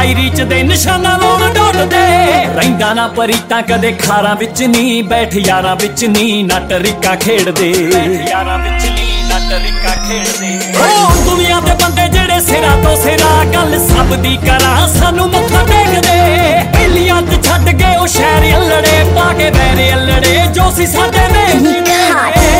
High reach ਦੇ ਨਿਸ਼ਾਨਾ ਲਾਉਣ ਡੋਲਦੇ। ਰਹਿੰਦਾ ਨਾ ਪਰੀਤਾਂ ਕਦੇ ਖਾਰਾਂ ਵਿੱਚ ਨੀ, ਬੈਠ ਯਾਰਾਂ ਵਿੱਚ ਨੀ ਨੱਟ ਰਿੱਕਾ ਖੇਡਦੇ। ਯਾਰਾਂ ਵਿੱਚ ਨੀ ਨੱਟ ਰਿੱਕਾ ਖੇਡਦੇ। ਉਹ ਦੁਨੀਆ ਦੇ ਬੰਦੇ ਜਿਹੜੇ ਸਿਰਾਂ ਤੋਂ ਸਿਰਾਂ, ਗੱਲ ਸਭ ਦੀ ਕਰਾਂ ਸਾਨੂੰ ਮੱਥਾ ਟੇਕਦੇ। ਪਹਿਲੀਆਂ ਤੇ ਛੱਡ ਕੇ ਉਹ ਸ਼ਹਿਰ ਅਲੜੇ, ਪਾ ਕੇ ਬੈਰੇ ਅਲੜੇ ਜੋ ਸੀ ਸਾਡੇ ਵੇਖ।